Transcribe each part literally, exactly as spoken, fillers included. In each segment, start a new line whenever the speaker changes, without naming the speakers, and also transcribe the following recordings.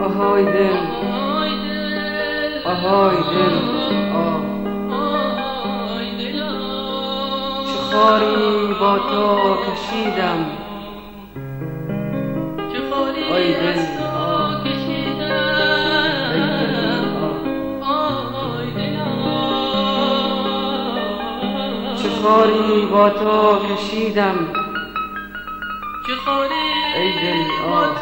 آهای دل آهای دل آه چه خاری با تو کشیدم آی دل آه چه خاری با تو کشیدم ای دل آه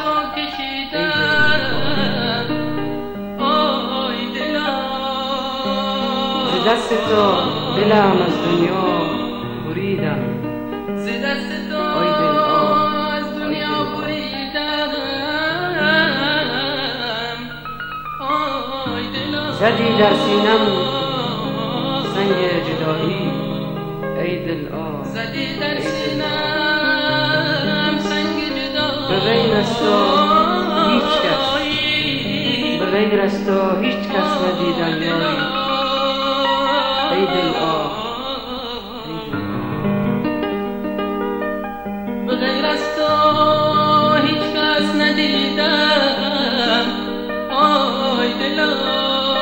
ز دست تو دلم از دنیا بریدم آی دل آه از دنیا بریدم زدی در سینم سنگ جدایی ای دل آه زدی در سینم سنگ جدایی به غیر از تو هیچ کس به غیر از تو هیچ کس ندیدم یاری ای دل آه به غیر از تو هیچ کس ندیدم آی دل آه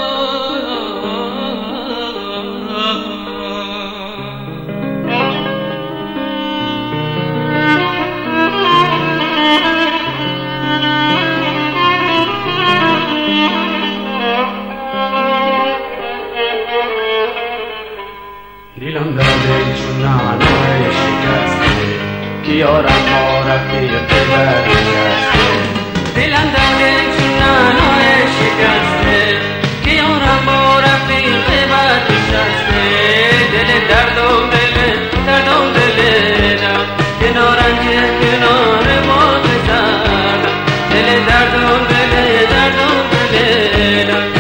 دیلم داده چون نانوی شکسته که یارم ما رفیق برشسته
دلم داده چون نانوی شکسته که یارم ما رفیق برشسته دل دردم دل دردم دلم کنارم که کنار ما بزنم دل دردم دل دردم دلم